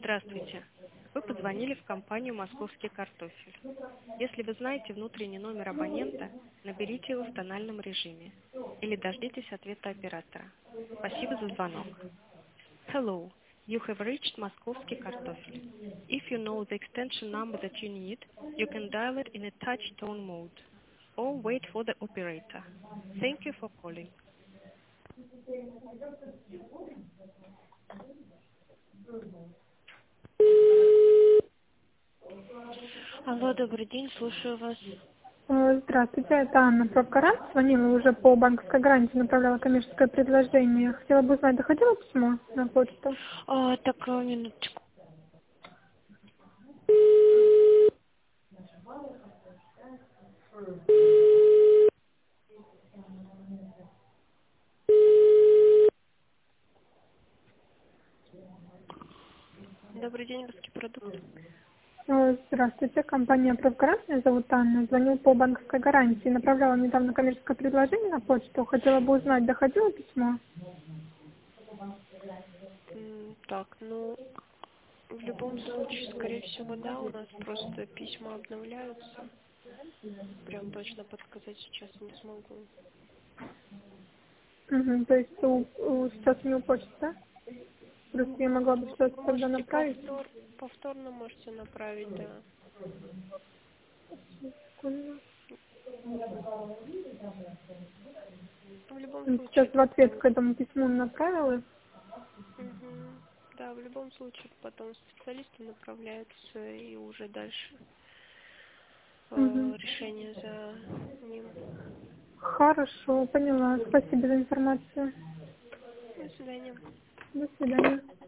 Здравствуйте. Вы позвонили в компанию «Московский картофель». Если вы знаете внутренний номер абонента, наберите его в тональном режиме или дождитесь ответа оператора. Спасибо за звонок. Hello. You have reached Moskovsky Kartoffel. If you know the extension number that you need, you can dial it in a touch tone mode or wait for the operator. Thank you for calling. Алло, добрый день, слушаю вас. Здравствуйте, это Анна Правгарант. Звонила уже по банковской гарантии, направляла коммерческое предложение. Хотела бы узнать, доходило письмо на почту? Так, минуточку. Добрый день, русский продукт. Здравствуйте, компания Правгарант, меня зовут Анна. Звонила по банковской гарантии, направляла недавно коммерческое предложение на почту. Хотела бы узнать, доходило письмо? Так, ну, в любом случае, скорее всего, да, у нас просто письма обновляются. Прям точно подсказать сейчас не смогу. Угу, то есть сейчас у него почта, да? Просто я могла бы сейчас Вы тогда можете направить. повторно можете направить, да. В любом Сейчас случае, в ответ потом, к этому письму направила. да, в любом случае, потом специалисты направляются и уже дальше Угу. решение за ним. Хорошо, поняла. Спасибо за информацию. До свидания. До свидания.